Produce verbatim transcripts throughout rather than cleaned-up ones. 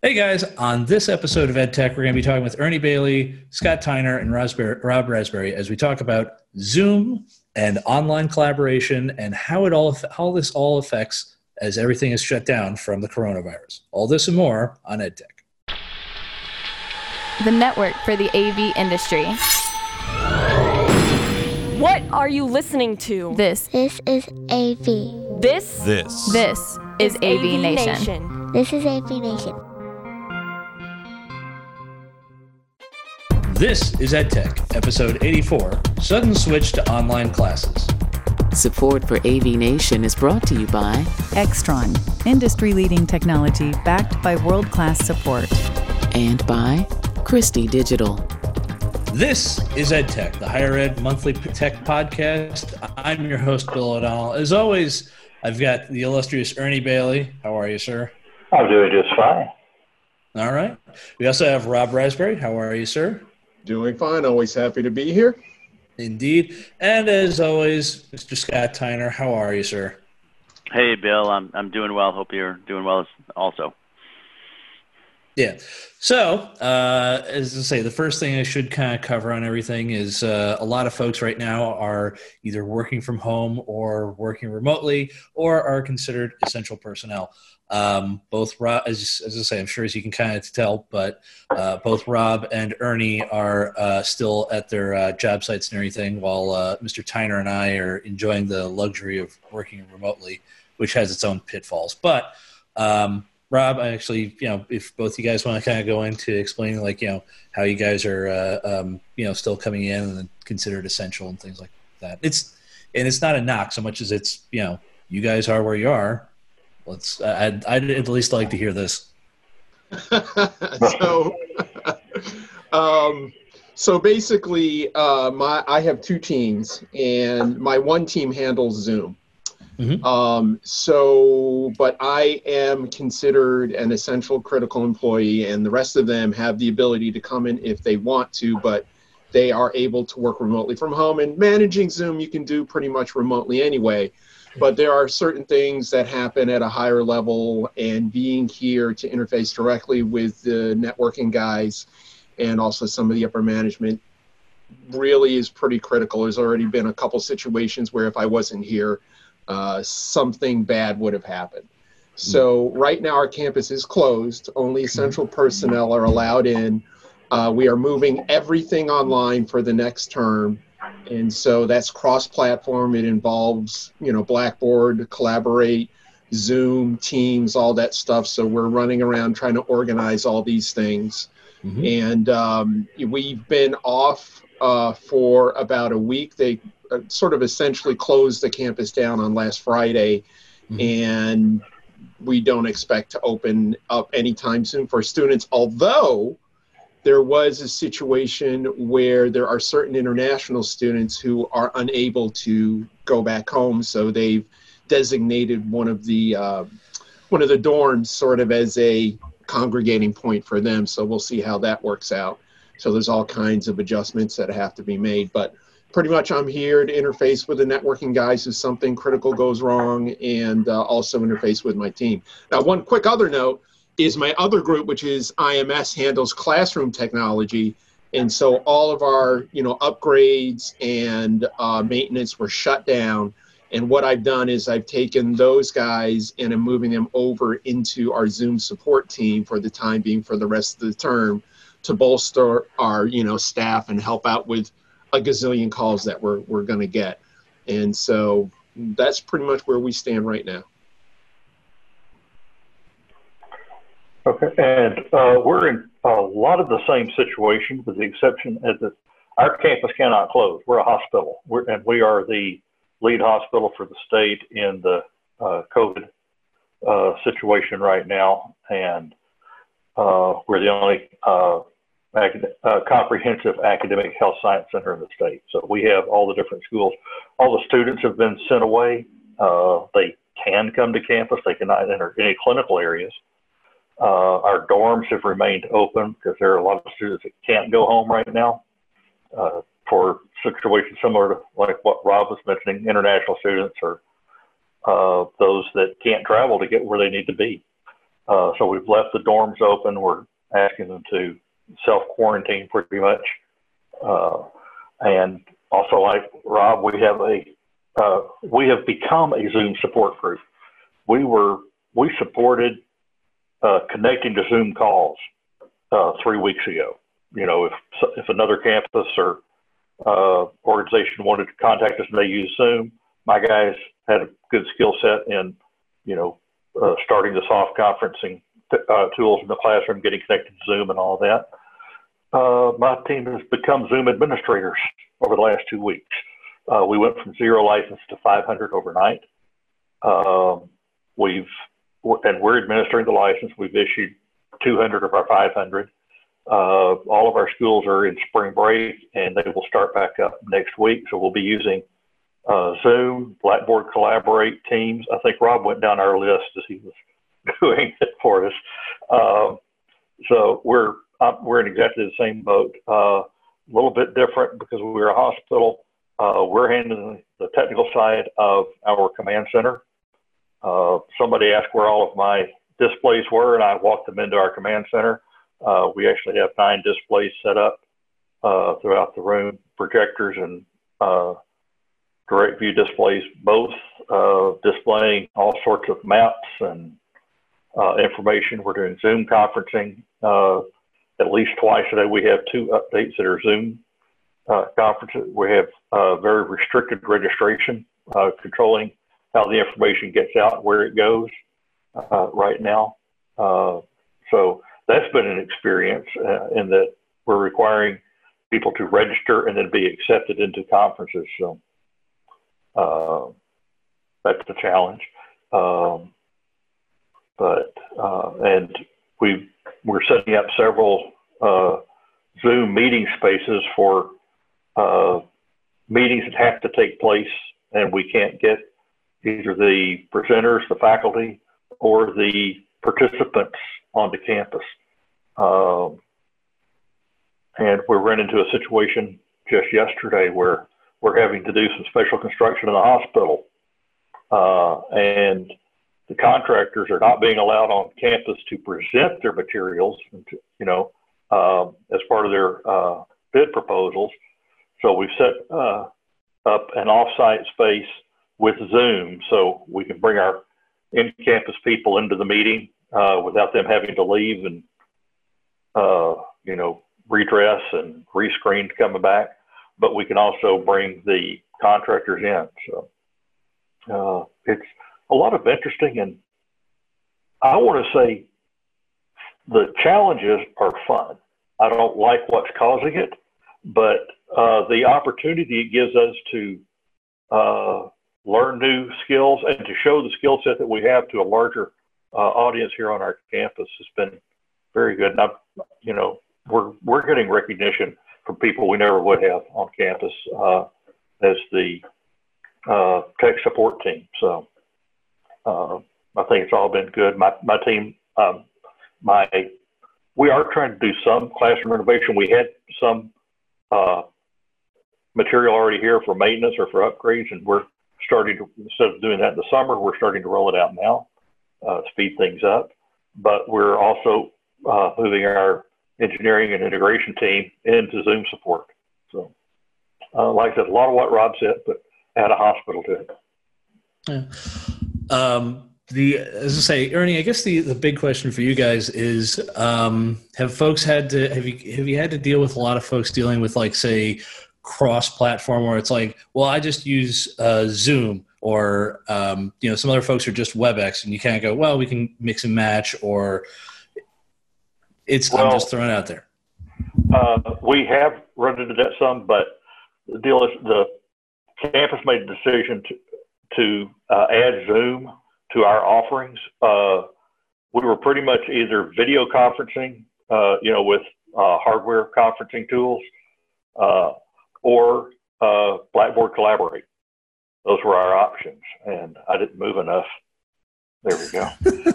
Hey guys, on this episode of EdTech, we're going to be talking with Ernie Bailey, Scott Tyner, and Raspberry, Rob Raspberry as we talk about Zoom and online collaboration and how it all how this all affects as everything is shut down from the coronavirus. All this and more on EdTech. The network for the A V industry. What are you listening to? This. This is A V. This. This. This is A V Nation. Nation. This is A V Nation. This is EdTech, episode eighty-four, Sudden Switch to Online Classes. Support for A V Nation is brought to you by Extron, industry-leading technology backed by world-class support. And by Christie Digital. This is EdTech, the Higher Ed Monthly Tech Podcast. I'm your host, Bill O'Donnell. As always, I've got the illustrious Ernie Bailey. How are you, sir? I'm doing just fine. All right. We also have Rob Raspberry. How are you, sir? Doing fine. Always happy to be here. Indeed. And as always, Mister Scott Tyner. How are you, sir? Hey, Bill. I'm I'm doing well. Hope you're doing well also. Yeah. So, uh, as I say, the first thing I should kind of cover on everything is uh, a lot of folks right now are either working from home or working remotely or are considered essential personnel. Um, both Rob, as, as I say, I'm sure as you can kind of tell, but uh, both Rob and Ernie are uh, still at their uh, job sites and everything, while uh, Mister Tyner and I are enjoying the luxury of working remotely, which has its own pitfalls. But um, Rob, I actually, you know, if both you guys want to kind of go into explaining, like, you know, how you guys are, uh, um, you know, still coming in and considered essential and things like that. It's and it's not a knock so much as it's, you know, you guys are where you are. Let's. I'd, I'd at least like to hear this. so, um, so basically, uh, my I have two teams, and my one team handles Zoom. Mm-hmm. Um, so, but I am considered an essential critical employee, and the rest of them have the ability to come in if they want to, but they are able to work remotely from home. And managing Zoom, you can do pretty much remotely anyway. But there are certain things that happen at a higher level, and being here to interface directly with the networking guys and also some of the upper management really is pretty critical. There's already been a couple situations where if I wasn't here, uh, something bad would have happened. So right now our campus is closed. Only essential personnel are allowed in. Uh, we are moving everything online for the next term. And so that's cross-platform. It involves, you know, Blackboard, Collaborate, Zoom, Teams, all that stuff. So we're running around trying to organize all these things. Mm-hmm. And um, we've been off uh, for about a week. They uh, sort of essentially closed the campus down on last Friday. Mm-hmm. And we don't expect to open up anytime soon for students, although there was a situation where there are certain international students who are unable to go back home, so they've designated one of the uh, one of the dorms sort of as a congregating point for them. So we'll see how that works out. So there's all kinds of adjustments that have to be made, but pretty much I'm here to interface with the networking guys if something critical goes wrong, and uh, also interface with my team. Now, one quick other note is my other group, which is I M S, handles classroom technology. And so all of our, you know, upgrades and uh, maintenance were shut down. And what I've done is I've taken those guys and I'm moving them over into our Zoom support team for the time being for the rest of the term to bolster our, you know, staff and help out with a gazillion calls that we're, we're going to get. And so that's pretty much where we stand right now. Okay, and uh, we're in a lot of the same situation, with the exception as that our campus cannot close. We're a hospital, we're, and we are the lead hospital for the state in the uh, COVID uh, situation right now, and uh, we're the only uh, acad- uh, comprehensive academic health science center in the state. So we have all the different schools. All the students have been sent away. Uh, they can come to campus. They cannot enter any clinical areas. Uh, our dorms have remained open because there are a lot of students that can't go home right now uh, for situations similar to like what Rob was mentioning, international students or uh, those that can't travel to get where they need to be. Uh, so we've left the dorms open. We're asking them to self-quarantine pretty much. Uh, and also, like Rob, we have a uh, we have become a Zoom support group. We were we supported uh, connecting to Zoom calls uh, three weeks ago. You know, if if another campus or uh, organization wanted to contact us and they use Zoom, my guys had a good skill set in, you know, uh, starting the soft conferencing t- uh, tools in the classroom, getting connected to Zoom and all that. Uh, my team has become Zoom administrators over the last two weeks. Uh, we went from zero license to five hundred overnight. Um, we've and we're administering the license. We've issued two hundred of our five hundred. Uh, all of our schools are in spring break, and they will start back up next week. So we'll be using uh, Zoom, Blackboard Collaborate, Teams. I think Rob went down our list as he was doing it for us. Uh, so we're uh, we're in exactly the same boat. Uh, a little bit different because we're a hospital. Uh, we're handling the technical side of our command center. Uh, somebody asked where all of my displays were, and I walked them into our command center. Uh, we actually have nine displays set up uh, throughout the room, projectors and uh, direct view displays, both uh, displaying all sorts of maps and uh, information. We're doing Zoom conferencing uh, at least twice a day. We have two updates that are Zoom uh, conferences. We have uh, very restricted registration, uh, controlling how the information gets out, where it goes uh, right now. Uh, so that's been an experience uh, in that we're requiring people to register and then be accepted into conferences. So uh, that's the challenge. Um, but uh, and we we're setting up several uh, Zoom meeting spaces for uh, meetings that have to take place, and we can't get either the presenters, the faculty, or the participants onto campus. Um, and we ran into a situation just yesterday where we're having to do some special construction in the hospital. Uh, and the contractors are not being allowed on campus to present their materials, you know, um, as part of their uh, bid proposals. So we've set uh, up an off-site space with Zoom so we can bring our in-campus people into the meeting uh, without them having to leave and, uh, you know, redress and rescreen coming back. But we can also bring the contractors in. So uh, it's a lot of interesting, and I want to say the challenges are fun. I don't like what's causing it, but uh, the opportunity it gives us to uh, learn new skills and to show the skill set that we have to a larger uh, audience here on our campus has been very good. And I've, you know, we're we're getting recognition from people we never would have on campus uh, as the uh, tech support team. So uh, I think it's all been good. My my team, um, my we are trying to do some classroom renovation. We had some uh, material already here for maintenance or for upgrades, and we're starting to, instead of doing that in the summer, we're starting to roll it out now, uh, speed things up. But we're also uh, moving our engineering and integration team into Zoom support. So, uh, like I said, a lot of what Rob said, but add a hospital to it. Yeah. Um, the, as I say, Ernie, I guess the, the big question for you guys is, um, have folks had to, have you, have you had to deal with a lot of folks dealing with, like, say, cross-platform where it's like, well, I just use uh, Zoom, or, um, you know, some other folks are just WebEx, and you can't go, well, we can mix and match, or it's, well, I'm just throwing it out there. Uh, we have run into that some, but the deal is the campus made a decision to, to uh, add Zoom to our offerings. Uh, we were pretty much either video conferencing, uh, you know, with uh, hardware conferencing tools, uh, or uh, Blackboard Collaborate. Those were our options, and I didn't move enough. There we go.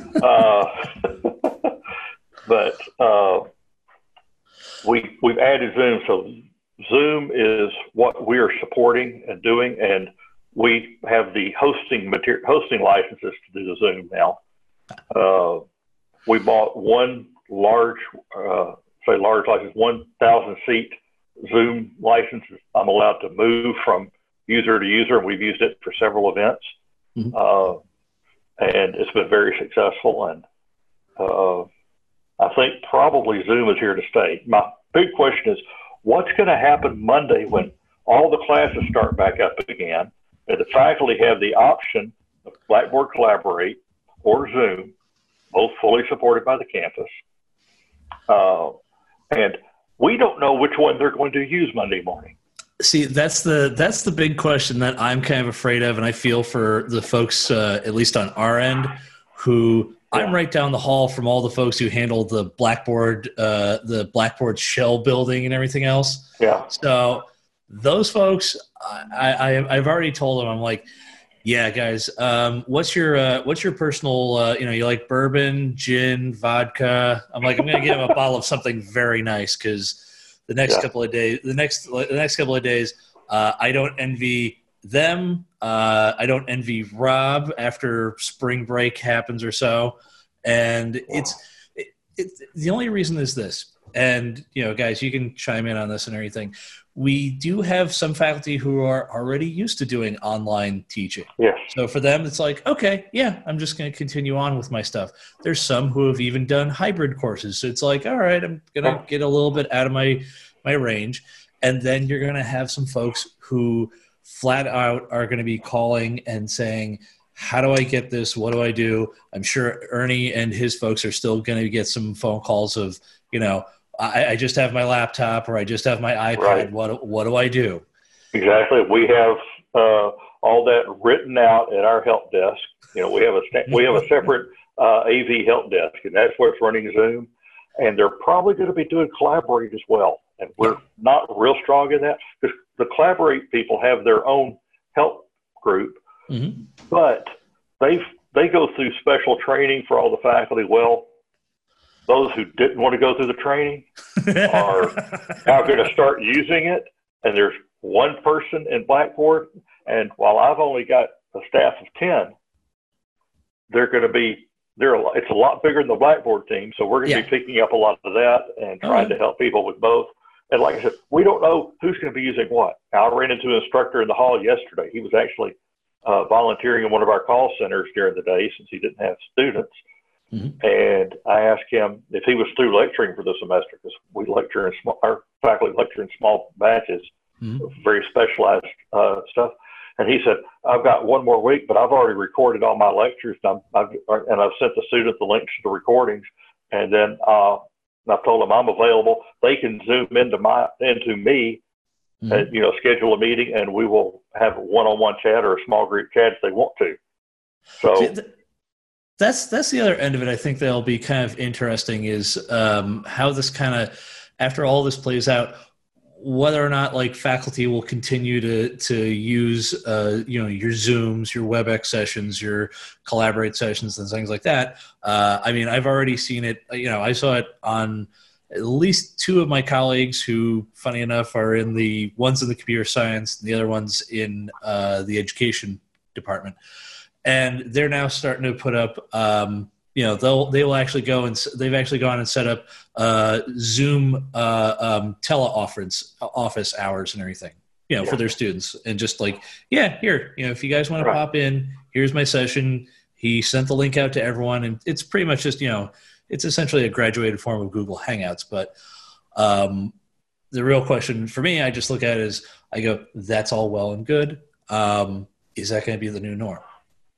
uh, but uh, we, we've added Zoom. So Zoom is what we are supporting and doing, and we have the hosting material, hosting licenses to do the Zoom now. Uh, we bought one large, uh, say large license, one thousand seat Zoom license. I'm allowed to move from user to user, and we've used it for several events. Mm-hmm. Uh, and it's been very successful. And uh, I think probably Zoom is here to stay. My big question is, what's going to happen Monday when all the classes start back up again, and the faculty have the option of Blackboard Collaborate or Zoom, both fully supported by the campus. Uh, and we don't know which one they're going to use Monday morning. See, that's the that's the big question that I'm kind of afraid of, and I feel for the folks, uh, at least on our end, who yeah. I'm right down the hall from all the folks who handle the Blackboard, uh, the Blackboard shell building and everything else. Yeah. So those folks, I, I I've already told them, I'm like, yeah, guys, um, what's your uh, what's your personal, uh, you know, you like bourbon, gin, vodka? I'm like, I'm gonna give them a bottle of something very nice because. The next yeah. couple of days, the next the next couple of days, uh, I don't envy them. Uh, I don't envy Rob after spring break happens or so, and wow. it's it, it, the only reason is this. And you know, guys, you can chime in on this and everything. We do have some faculty who are already used to doing online teaching. Yes. So for them, it's like, okay, yeah, I'm just going to continue on with my stuff. There's some who have even done hybrid courses. So it's like, all right, I'm going to get a little bit out of my, my range. And then you're going to have some folks who flat out are going to be calling and saying, how do I get this? What do I do? I'm sure Ernie and his folks are still going to get some phone calls of, you know, I, I just have my laptop or I just have my iPad. Right. What what do I do? Exactly. We have uh, all that written out at our help desk. You know, we have a we have a separate uh, A V help desk, and that's what's running Zoom. And they're probably going to be doing Collaborate as well. And we're not real strong in that because the Collaborate people have their own help group, mm-hmm. but they they go through special training for all the faculty. Well, those who didn't want to go through the training are now going to start using it. And there's one person in Blackboard. And while I've only got a staff of ten, they're going to be, they're a lot, it's a lot bigger than the Blackboard team. So we're going to yeah. be picking up a lot of that and trying to help people with both. And like I said, we don't know who's going to be using what. I ran into an instructor in the hall yesterday. He was actually uh, volunteering in one of our call centers during the day since he didn't have students. Mm-hmm. And I asked him if he was through lecturing for the semester because we lecture in small, our faculty lecture in small batches, mm-hmm. very specialized uh, stuff. And he said, I've got one more week, but I've already recorded all my lectures and, I'm, I've, and I've sent the students the links to the recordings. And then uh, I've told them I'm available. They can Zoom into my into me, mm-hmm. and, you know, schedule a meeting, and we will have a one-on-one chat or a small group chat if they want to. So. That's that's the other end of it. I think that'll be kind of interesting is um, how this kind of, after all this plays out, whether or not like faculty will continue to to use uh, you know your Zooms, your WebEx sessions, your Collaborate sessions, and things like that. Uh, I mean, I've already seen it. You know, I saw it on at least two of my colleagues who, funny enough, are in the ones in the computer science and the other ones in uh, the education department. And they're now starting to put up, um, you know, they'll they will actually go and they've actually gone and set up uh, Zoom uh, um, teleoffice office hours and everything, you know, yeah. for their students, and just like, yeah, here, you know, if you guys want to pop in, here's my session. He sent the link out to everyone, and it's pretty much just, you know, it's essentially a graduated form of Google Hangouts. But um, the real question for me, I just look at it as I go, that's all well and good. Um, is that going to be the new norm?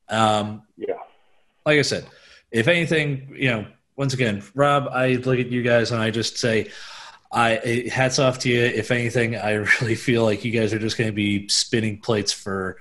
Um, yeah. Like I said, if anything, you know, once again, Rob, I look at you guys and I just say, I hats off to you. If anything, I really feel like you guys are just going to be spinning plates for,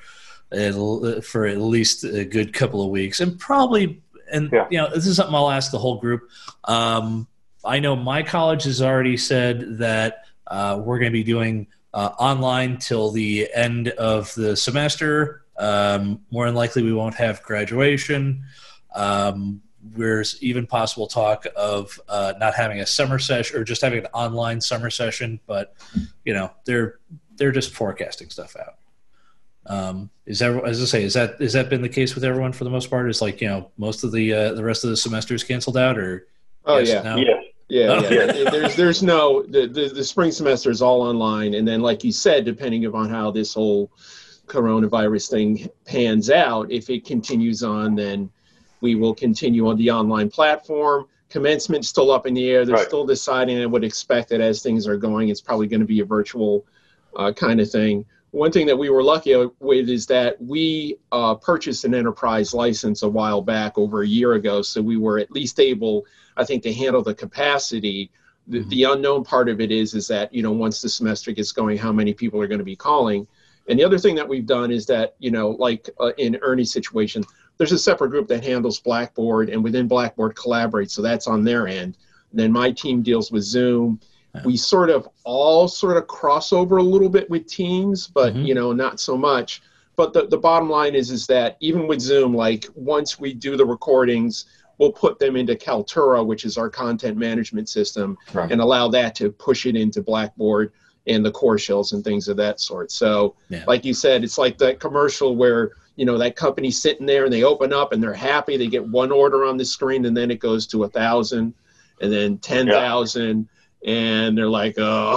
for at least a good couple of weeks, and probably, and yeah. you know, this is something I'll ask the whole group. Um, I know my college has already said that uh, we're going to be doing uh, online till the end of the semester. Um, more than likely, we won't have graduation. Um, there's even possible talk of uh, not having a summer session or just having an online summer session. But you know, they're they're just forecasting stuff out. Um, is that, as I say, is that, is that been the case with everyone for the most part? Is like, you know, most of the, uh, the rest of the semesters canceled out or? Oh yes, yeah. no? Yes. Yeah, Oh. yeah. There's there's no the, the the spring semester is all online, and then like you said, depending upon how this whole coronavirus thing pans out, if it continues on, then we will continue on the online platform. Commencement's still up in the air. They're Right. still deciding. I would expect that as things are going, it's probably going to be a virtual uh, kind of thing. One thing that we were lucky with is that we uh, purchased an enterprise license a while back, over a year ago, so we were at least able, I think, to handle the capacity. The, Mm-hmm. the unknown part of it is, is that, you know, once the semester gets going, how many people are going to be calling. And the other thing that we've done is that, you know, like uh, in Ernie's situation, there's a separate group that handles Blackboard, and within Blackboard Collaborate, so that's on their end. And then my team deals with Zoom. We sort of all sort of cross over a little bit with Teams, but, Mhm. you know, not so much. But the, the bottom line is, is that even with Zoom, like once we do the recordings, we'll put them into Kaltura, which is our content management system, Right. and allow that to push it into Blackboard and the core shells and things of that sort. So Yeah. like you said, it's like that commercial where, you know, that company's sitting there and they open up and they're happy. They get one order on the screen, and then it goes to a thousand and then ten thousand. And they're like,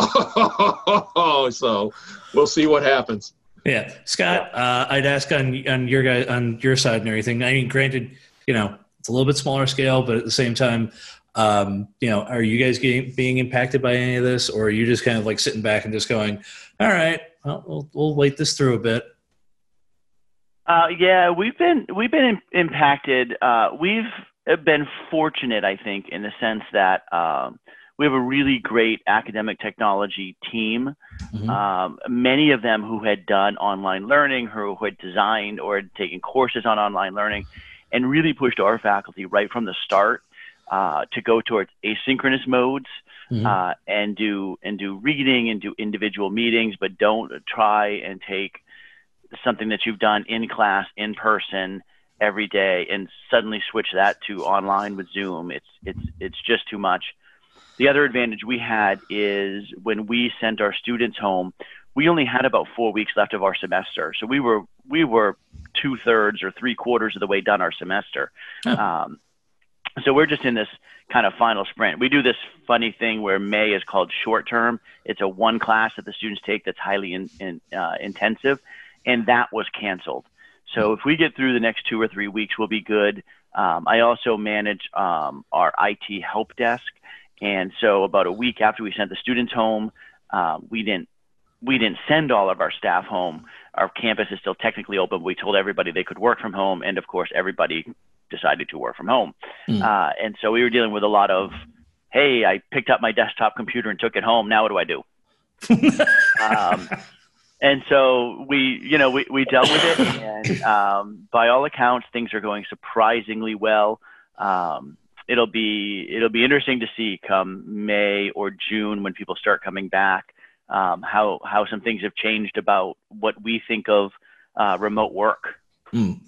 oh, so we'll see what happens. Yeah, Scott, uh, I'd ask on on your guy on your side and everything. I mean, granted, you know, it's a little bit smaller scale, but at the same time, um, you know, are you guys getting, being impacted by any of this, or are you just kind of like sitting back and just going, all right, well, we'll, we'll wait this through a bit? Uh, yeah, we've been we've been in, impacted. Uh, we've been fortunate, I think, in the sense that um, we have a really great academic technology team. Mm-hmm. Um, many of them who had done online learning, who had designed or had taken courses on online learning, and really pushed our faculty right from the start uh, to go towards asynchronous modes. Mm-hmm. uh, and do and do reading and do individual meetings, but don't try and take something that you've done in class, in person, every day, and suddenly switch that to online with Zoom. It's it's it's just too much. The other advantage we had is when we sent our students home, we only had about four weeks left of our semester, so we were we were two thirds or three quarters of the way done our semester. Oh. Um, so we're just in this kind of final sprint. We do this funny thing where May is called short term. It's a one class that the students take that's highly in, in, uh, intensive, and that was canceled. So if we get through the next two or three weeks, we'll be good. Um, I also manage um, our I T help desk, and so about a week after we sent the students home, uh, we didn't we didn't send all of our staff home. Our campus is still technically open. But we told everybody they could work from home, and of course, everybody decided to work from home. Mm. Uh, and so we were dealing with a lot of, hey, I picked up my desktop computer and took it home. Now what do I do? um, and so we, you know, we, we dealt with it. And um, by all accounts, things are going surprisingly well. Um, it'll be it'll be interesting to see come May or June when people start coming back, um, how how some things have changed about what we think of uh, remote work. Mm.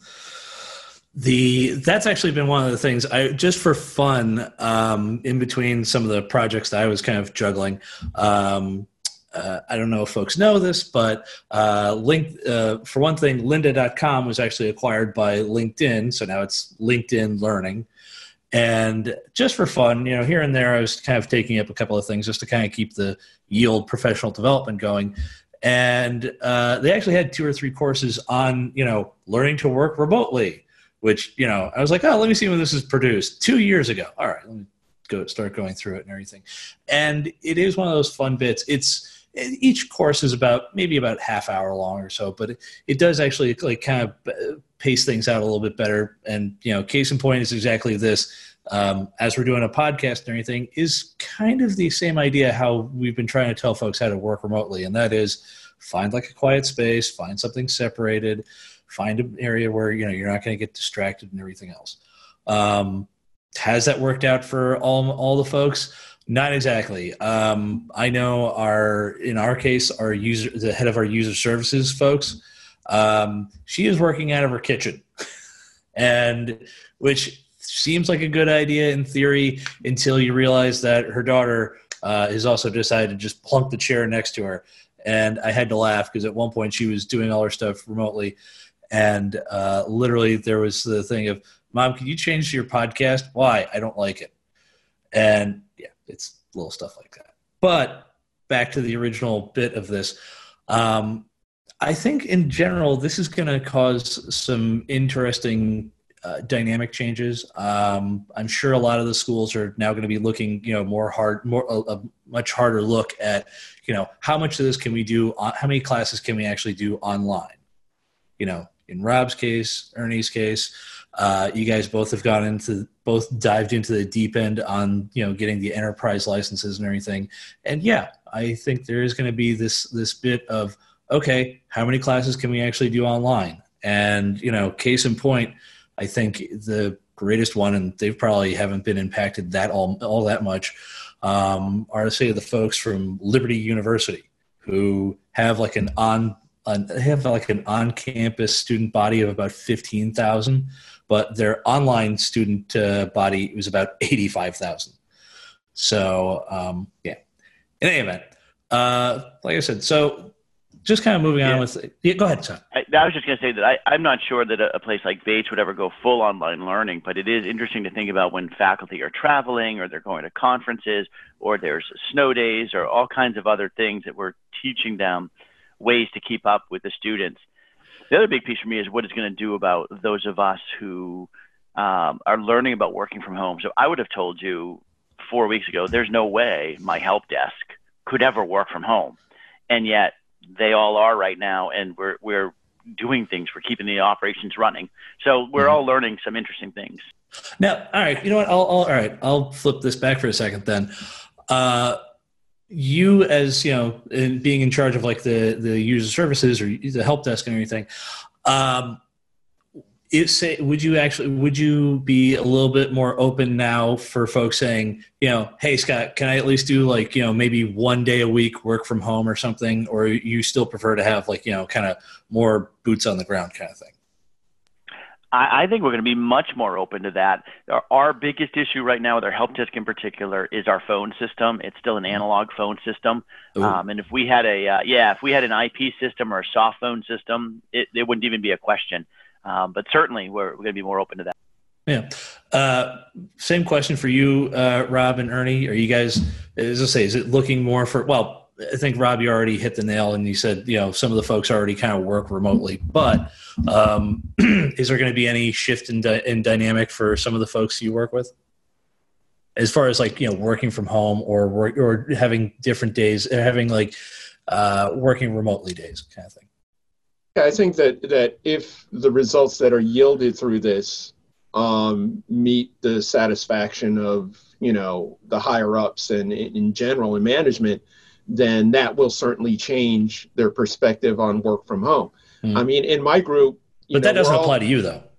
The that's actually been one of the things I just for fun um, in between some of the projects that I was kind of juggling. Um, uh, I don't know if folks know this, but uh, link uh, for one thing, lynda dot com was actually acquired by LinkedIn, so now it's LinkedIn Learning. And just for fun, you know, here and there, I was kind of taking up a couple of things just to kind of keep the yield professional development going. And uh, they actually had two or three courses on, you know, learning to work remotely, which, you know, I was like, oh, let me see when this is produced. Two years ago. All right, let me go start going through it and everything. And it is one of those fun bits. It's each course is about maybe about half hour long or so, but it, it does actually like kind of pace things out a little bit better. And, you know, case in point is exactly this. Um, as we're doing a podcast and everything, is kind of the same idea how we've been trying to tell folks how to work remotely. And that is find like a quiet space, find something separated, find an area where, you know, you're not going to get distracted and everything else. Um, has that worked out for all, all the folks? Not exactly. Um, I know our, in our case, our user, the head of our user services folks, um, she is working out of her kitchen, and which seems like a good idea in theory until you realize that her daughter uh, has also decided to just plunk the chair next to her. And I had to laugh because at one point she was doing all her stuff remotely. And uh, literally there was the thing of, Mom, can you change your podcast? Why? I don't like it. And yeah, it's little stuff like that. But back to the original bit of this. Um, I think in general, this is going to cause some interesting uh, dynamic changes. Um, I'm sure a lot of the schools are now going to be looking, you know, more hard, more a, a much harder look at, you know, how much of this can we do? On, how many classes can we actually do online? You know, in Rob's case, Ernie's case, uh, you guys both have gone into, both dived into the deep end on, you know, getting the enterprise licenses and everything. And yeah, I think there is going to be this this bit of, okay, how many classes can we actually do online? And, you know, case in point, I think the greatest one, and they probably haven't been impacted that all, all that much, um, are, say, the folks from Liberty University who have like an on, an, have like an on-campus student body of about fifteen thousand, but their online student uh, body was about eighty-five thousand. So, um, yeah. In any event, uh, like I said, so just kind of moving yeah. on with – yeah, go ahead, son. I, I was just going to say that I, I'm not sure that a, a place like Bates would ever go full online learning, but it is interesting to think about when faculty are traveling or they're going to conferences or there's snow days or all kinds of other things that we're teaching them ways to keep up with the students. The other big piece for me is what it's going to do about those of us who um, are learning about working from home. So I would have told you four weeks ago, there's no way my help desk could ever work from home. And yet they all are right now. And we're, we're doing things. We're keeping the operations running. So we're mm-hmm. all learning some interesting things. Now, all right, you know what? I'll, I'll all right. I'll flip this back for a second then. Uh, you as, you know, in being in charge of like the, the user services or the help desk and everything, um, If say, would you actually, would you be a little bit more open now for folks saying, you know, hey, Scott, can I at least do like, you know, maybe one day a week work from home or something? Or you still prefer to have like, you know, kind of more boots on the ground kind of thing? I, I think we're going to be much more open to that. Our, our biggest issue right now with our help desk in particular is our phone system. It's still an analog phone system. Um, and if we had a, uh, yeah, if we had an I P system or a soft phone system, it, it wouldn't even be a question. Um, but certainly we're, we're going to be more open to that. Yeah. Uh, same question for you, uh, Rob and Ernie. Are you guys, as I say, is it looking more for, well, I think Rob, you already hit the nail and you said, you know, some of the folks already kind of work remotely, but um, is there going to be any shift in, di- in dynamic for some of the folks you work with? As far as like, you know, working from home or work or having different days, having like uh, working remotely days kind of thing. I think that, that if the results that are yielded through this um, meet the satisfaction of, you know, the higher ups and in general in management, then that will certainly change their perspective on work from home. Hmm. I mean, in my group, you but that know, doesn't all, apply to you though.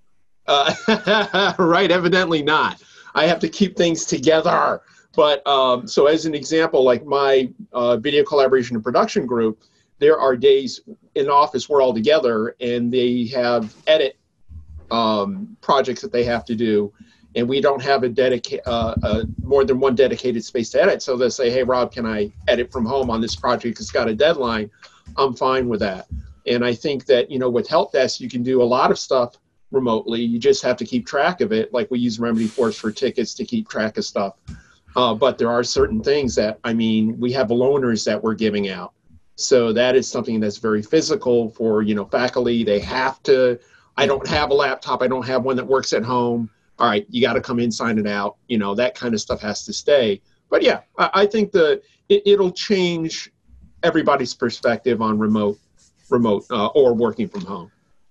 Uh, right. Evidently not. I have to keep things together. But um, so as an example, like my uh, video collaboration and production group, there are days in office we're all together and they have edit um, projects that they have to do. And we don't have a dedicated, uh, uh, more than one dedicated space to edit. So they'll say, hey, Rob, can I edit from home on this project? It's got a deadline. I'm fine with that. And I think that, you know, with Help Desk, you can do a lot of stuff remotely. You just have to keep track of it. Like we use Remedy Force for tickets to keep track of stuff. Uh, but there are certain things that, I mean, we have loaners that we're giving out. So that is something that's very physical for, you know, faculty. They have to, I don't have a laptop. I don't have one that works at home. All right, you got to come in, sign it out. You know, that kind of stuff has to stay. But yeah, I, I think the it, it'll change everybody's perspective on remote, remote uh, or working from home.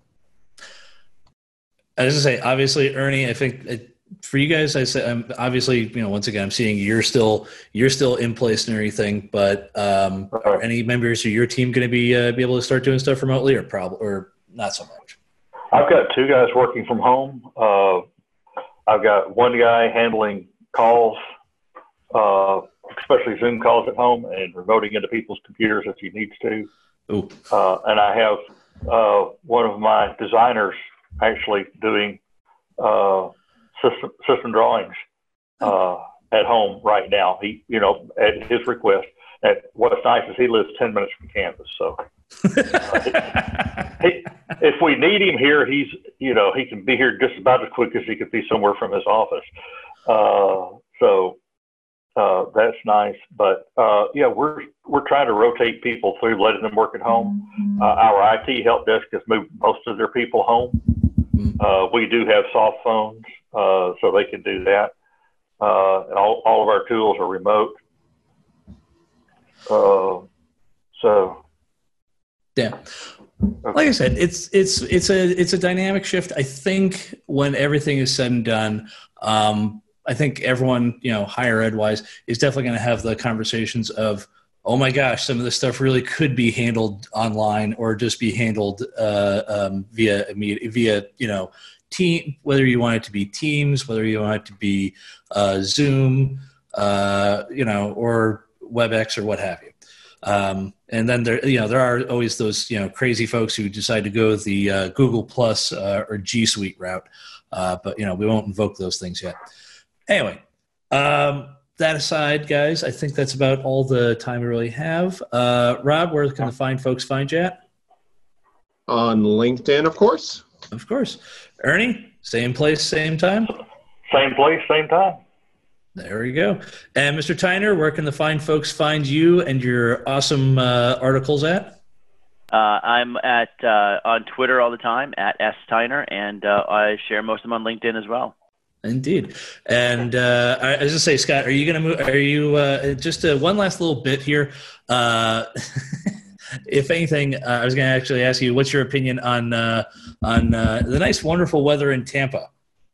As I say, obviously, Ernie, I think it, for you guys, I say, I'm obviously, you know, once again, I'm seeing you're still you're still in place and everything. But um, are any members of your team going to be uh, be able to start doing stuff remotely, or probably or not so much? I've got two guys working from home. Uh, I've got one guy handling calls, uh, especially Zoom calls at home and remoting into people's computers if he needs to. Ooh. Uh, and I have uh, one of my designers actually doing uh, system, system drawings uh, at home right now. He, you know, at his request. and what's nice is he lives ten minutes from campus. So uh, he, if we need him here, he's, you know, he can be here just about as quick as he could be somewhere from his office. Uh, so uh, that's nice. But uh, yeah, we're we're trying to rotate people through, letting them work at home. Uh, our I T help desk has moved most of their people home. Uh, we do have soft phones, uh, so they can do that. Uh, and all, all of our tools are remote. Uh, so, yeah, like I said, it's it's it's a it's a dynamic shift. I think when everything is said and done, um, I think everyone, you know, higher ed wise, is definitely going to have the conversations of, oh my gosh, some of this stuff really could be handled online or just be handled uh, um, via via you know team. Whether you want it to be Teams, whether you want it to be uh, Zoom, uh, you know, or WebEx or what have you. Um, and then there, you know, there are always those, you know, crazy folks who decide to go the uh, Google Plus uh, or G Suite route. Uh, but, you know, we won't invoke those things yet. Anyway, um, that aside, guys, I think that's about all the time we really have. Uh, Rob, where can the fine folks find you at? On LinkedIn, of course. Of course. Ernie, same place, same time? Same place, same time. There you go. And Mister Tyner, where can the fine folks find you and your awesome uh, articles at? Uh, I'm at uh, on Twitter all the time, at S Tyner, and uh, I share most of them on LinkedIn as well. Indeed. And uh, I, I was going to say, Scott, are you going to move? Are you uh, just uh, one last little bit here? Uh, if anything, uh, I was going to actually ask you, what's your opinion on uh, on uh, the nice, wonderful weather in Tampa?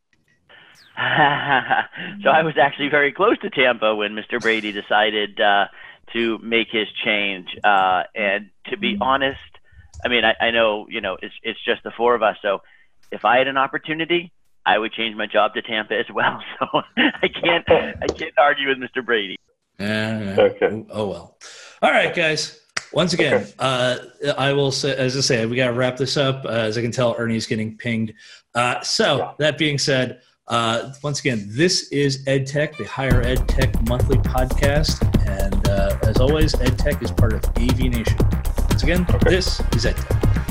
So I was actually very close to Tampa when Mister Brady decided uh, to make his change. Uh, and to be honest, I mean, I, I know, you know, it's it's just the four of us. So if I had an opportunity, I would change my job to Tampa as well. So I can't I can't argue with Mister Brady. Yeah. Okay. Oh well. All right, guys. Once again, uh, I will say, as I say, we got to wrap this up. Uh, as I can tell, Ernie's getting pinged. Uh, so that being said. Uh, once again, this is EdTech, the Higher Ed Tech Monthly Podcast. And uh, as always, EdTech is part of A V Nation. Once again, okay. This is EdTech.